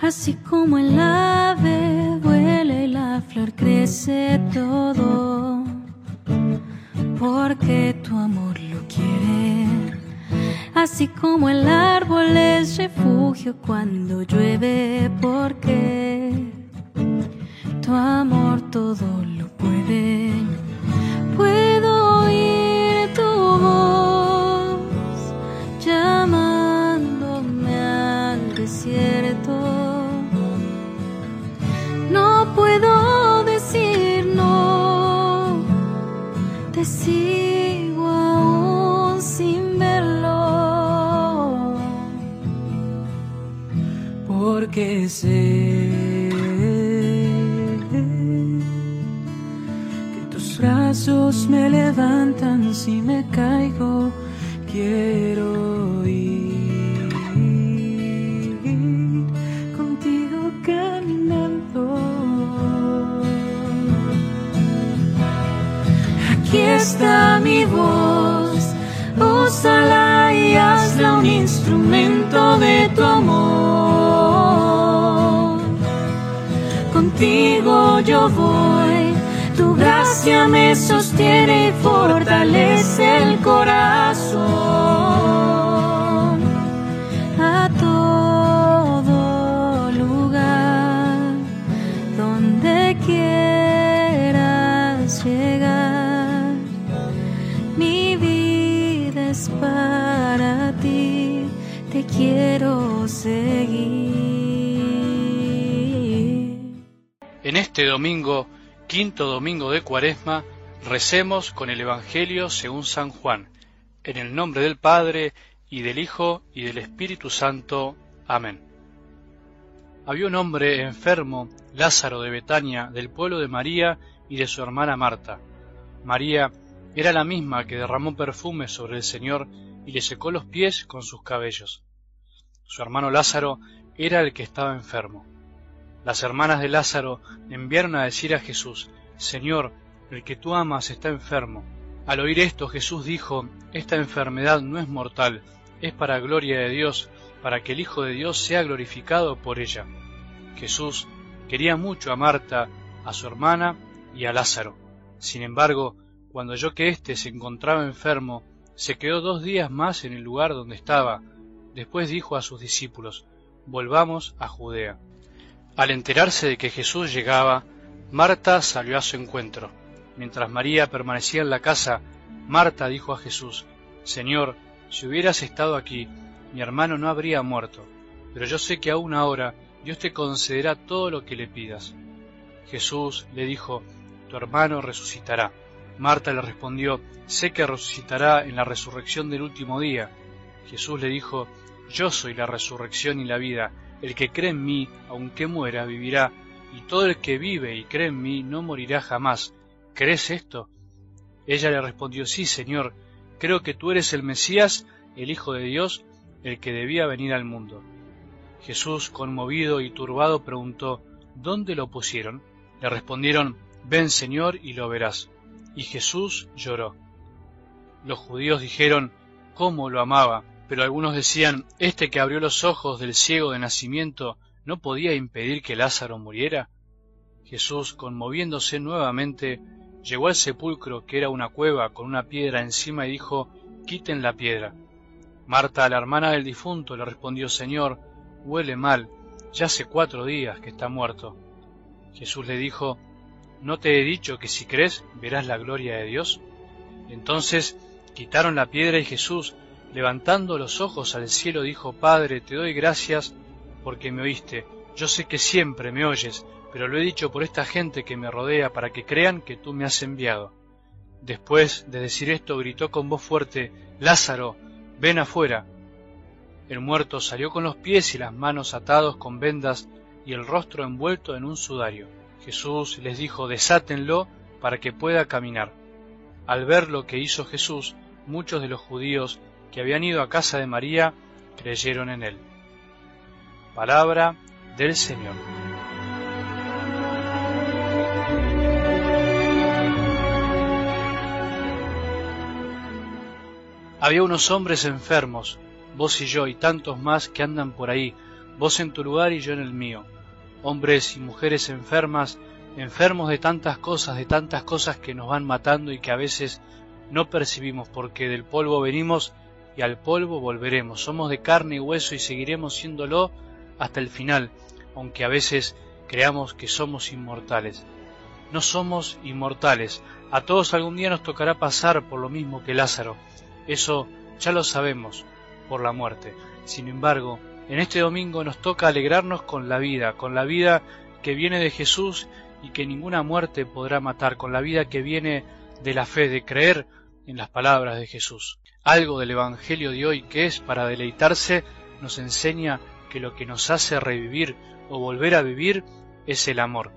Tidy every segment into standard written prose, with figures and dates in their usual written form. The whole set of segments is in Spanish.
Así como el ave vuela y la flor crece todo, porque tu amor lo quiere. Así como el árbol es refugio cuando llueve, porque tu amor todo lo puede. Puedo oír tu voz llamándome al desierto. No puedo decir no, te sigo aún sin verlo, porque sé que tus brazos me levantan si me caigo. Quiero ir contigo caminando. Aquí está mi voz, úsala y hazla un instrumento de tu amor. Contigo yo voy, tu gracia me sostiene y fortalece el corazón. A todo lugar donde quieras llegar, mi vida es para ti, te quiero seguir. En este domingo, quinto domingo de Cuaresma, recemos con el Evangelio según San Juan, en el nombre del Padre, y del Hijo, y del Espíritu Santo. Amén. Había un hombre enfermo, Lázaro de Betania, del pueblo de María y de su hermana Marta. María era la misma que derramó perfume sobre el Señor y le secó los pies con sus cabellos. Su hermano Lázaro era el que estaba enfermo. Las hermanas de Lázaro enviaron a decir a Jesús: Señor, el que tú amas está enfermo. Al oír esto, Jesús dijo: Esta enfermedad no es mortal, es para gloria de Dios, para que el Hijo de Dios sea glorificado por ella. Jesús quería mucho a Marta, a su hermana y a Lázaro. Sin embargo, cuando oyó que éste se encontraba enfermo, se quedó 2 días más en el lugar donde estaba. Después dijo a sus discípulos: Volvamos a Judea. Al enterarse de que Jesús llegaba, Marta salió a su encuentro. Mientras María permanecía en la casa, Marta dijo a Jesús: Señor, si hubieras estado aquí, mi hermano no habría muerto, pero yo sé que aún ahora Dios te concederá todo lo que le pidas. Jesús le dijo: Tu hermano resucitará. Marta le respondió: Sé que resucitará en la resurrección del último día. Jesús le dijo: Yo soy la resurrección y la vida. El que cree en mí, aunque muera, vivirá, y todo el que vive y cree en mí no morirá jamás. ¿Crees esto? Ella le respondió: Sí, Señor, creo que tú eres el Mesías, el Hijo de Dios, el que debía venir al mundo. Jesús, conmovido y turbado, preguntó: ¿Dónde lo pusieron? Le respondieron: Ven, Señor, y lo verás. Y Jesús lloró. Los judíos dijeron: ¿Cómo lo amaba? Pero algunos decían: ¿Este que abrió los ojos del ciego de nacimiento no podía impedir que Lázaro muriera? Jesús, conmoviéndose nuevamente, llegó al sepulcro, que era una cueva con una piedra encima, y dijo: Quiten la piedra. Marta, la hermana del difunto, le respondió: Señor, huele mal, ya hace 4 días que está muerto. Jesús le dijo: ¿No te he dicho que si crees verás la gloria de Dios? Entonces quitaron la piedra y Jesús, levantando los ojos al cielo, dijo: Padre, te doy gracias porque me oíste. Yo sé que siempre me oyes, pero lo he dicho por esta gente que me rodea, para que crean que tú me has enviado. Después de decir esto, gritó con voz fuerte: Lázaro, ven afuera. El muerto salió con los pies y las manos atados con vendas y el rostro envuelto en un sudario. Jesús les dijo: Desátenlo para que pueda caminar. Al ver lo que hizo Jesús, muchos de los judíos que habían ido a casa de María creyeron en él. Palabra del Señor. Había unos hombres enfermos, vos y yo y tantos más que andan por ahí, vos en tu lugar y yo en el mío. Hombres y mujeres enfermas, enfermos de tantas cosas que nos van matando y que a veces no percibimos, porque del polvo venimos y al polvo volveremos. Somos de carne y hueso y seguiremos siéndolo hasta el final, aunque a veces creamos que somos inmortales. No somos inmortales. A todos algún día nos tocará pasar por lo mismo que Lázaro. Eso ya lo sabemos por la muerte. Sin embargo, en este domingo nos toca alegrarnos con la vida que viene de Jesús y que ninguna muerte podrá matar, con la vida que viene de la fe, de creer en las palabras de Jesús. Algo del Evangelio de hoy, que es para deleitarse, nos enseña que lo que nos hace revivir o volver a vivir es el amor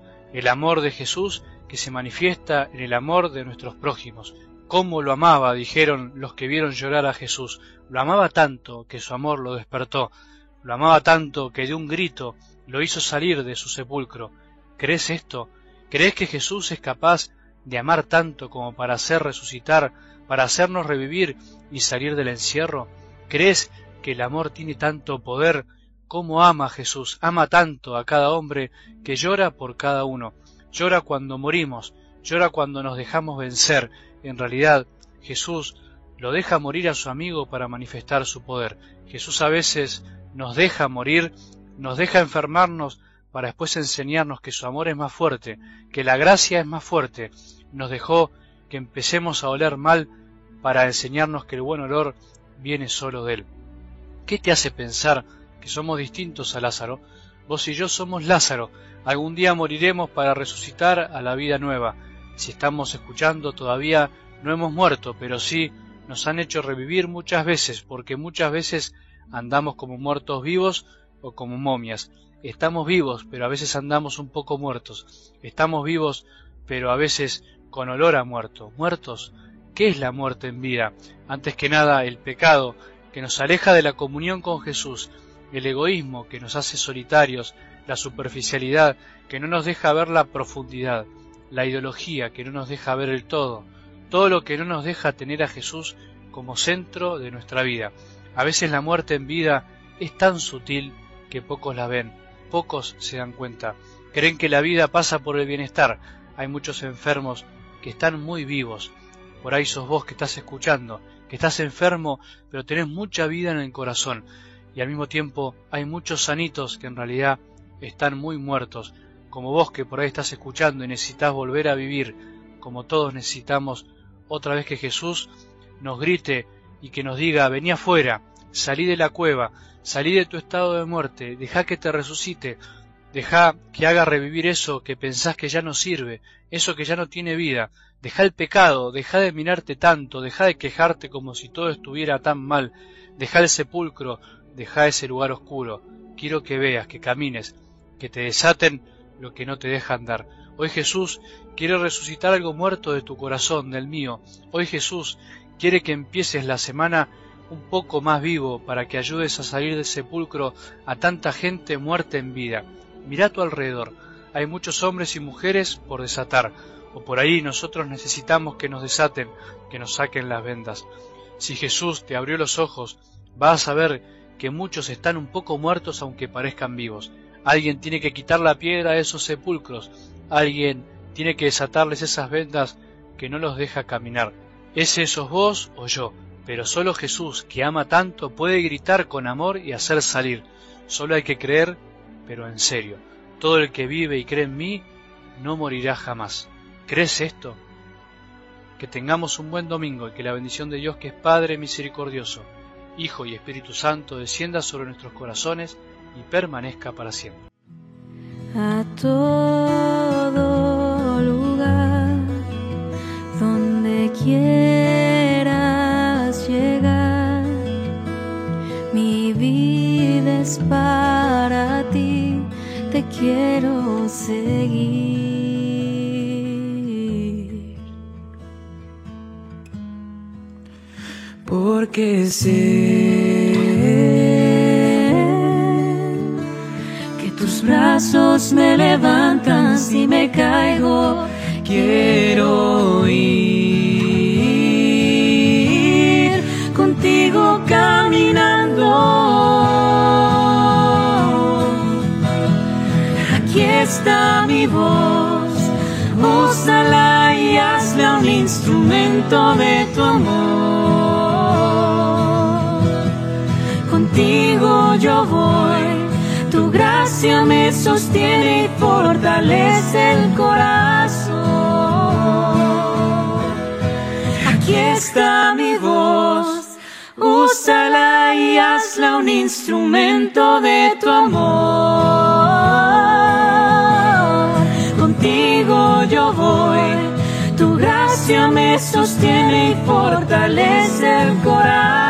de Jesús, que se manifiesta en el amor de nuestros prójimos. ¿Cómo lo amaba?, dijeron los que vieron llorar a Jesús. Lo amaba tanto que su amor lo despertó. Lo amaba tanto que de un grito lo hizo salir de su sepulcro. ¿Crees esto? ¿Crees que Jesús es capaz de amar tanto como para hacer resucitar, para hacernos revivir y salir del encierro? ¿Crees que el amor tiene tanto poder? ¿Cómo ama Jesús? Ama tanto a cada hombre que llora por cada uno. Llora cuando morimos, llora cuando nos dejamos vencer. En realidad, Jesús lo deja morir a su amigo para manifestar su poder. Jesús a veces nos deja morir, nos deja enfermarnos para después enseñarnos que su amor es más fuerte, que la gracia es más fuerte. Nos dejó que empecemos a oler mal para enseñarnos que el buen olor viene solo de Él. ¿Qué te hace pensar que somos distintos a Lázaro? Vos y yo somos Lázaro. Algún día moriremos para resucitar a la vida nueva. Si estamos escuchando, todavía no hemos muerto, pero sí nos han hecho revivir muchas veces, porque muchas veces andamos como muertos vivos o como momias. Estamos vivos, pero a veces andamos un poco muertos. Estamos vivos, pero a veces con olor a muerto. ¿Muertos? ¿Qué es la muerte en vida? Antes que nada, el pecado, que nos aleja de la comunión con Jesús, el egoísmo, que nos hace solitarios, la superficialidad, que no nos deja ver la profundidad, la ideología, que no nos deja ver el todo lo que no nos deja tener a Jesús como centro de nuestra vida. A veces la muerte en vida es tan sutil que pocos la ven, pocos se dan cuenta. Creen que la vida pasa por el bienestar. Hay muchos enfermos que están muy vivos. Por ahí sos vos que estás escuchando, que estás enfermo, pero tenés mucha vida en el corazón. Y al mismo tiempo hay muchos sanitos que en realidad están muy muertos, como vos que por ahí estás escuchando y necesitas volver a vivir, como todos necesitamos otra vez que Jesús nos grite y que nos diga: vení afuera, salí de la cueva, salí de tu estado de muerte, dejá que te resucite, dejá que haga revivir eso que pensás que ya no sirve, eso que ya no tiene vida, dejá el pecado, dejá de mirarte tanto, dejá de quejarte como si todo estuviera tan mal, dejá el sepulcro, dejá ese lugar oscuro. Quiero que veas, que camines, que te desaten lo que no te dejan dar. Hoy Jesús quiere resucitar algo muerto de tu corazón, del mío. Hoy Jesús quiere que empieces la semana un poco más vivo para que ayudes a salir del sepulcro a tanta gente muerta en vida. Mirá a tu alrededor. Hay muchos hombres y mujeres por desatar, o por ahí nosotros necesitamos que nos desaten, que nos saquen las vendas. Si Jesús te abrió los ojos, vas a ver que muchos están un poco muertos aunque parezcan vivos. Alguien tiene que quitar la piedra de esos sepulcros. Alguien tiene que desatarles esas vendas que no los deja caminar. Ese sos vos o yo, pero solo Jesús, que ama tanto, puede gritar con amor y hacer salir. Solo hay que creer, pero en serio. Todo el que vive y cree en mí no morirá jamás. ¿Crees esto? Que tengamos un buen domingo y que la bendición de Dios, que es Padre misericordioso, Hijo y Espíritu Santo, descienda sobre nuestros corazones y permanezca para siempre. A todo lugar donde quieras llegar, mi vida es para ti, te quiero seguir. Porque sé tus brazos me levantan si me caigo. Quiero ir contigo caminando. está mi voz, úsala y hazla un instrumento de tu amor. Contigo yo voy, tu gracia me sostiene y fortalece el corazón. Aquí está mi voz, úsala y hazla un instrumento de tu amor. Contigo yo voy, tu gracia me sostiene y fortalece el corazón.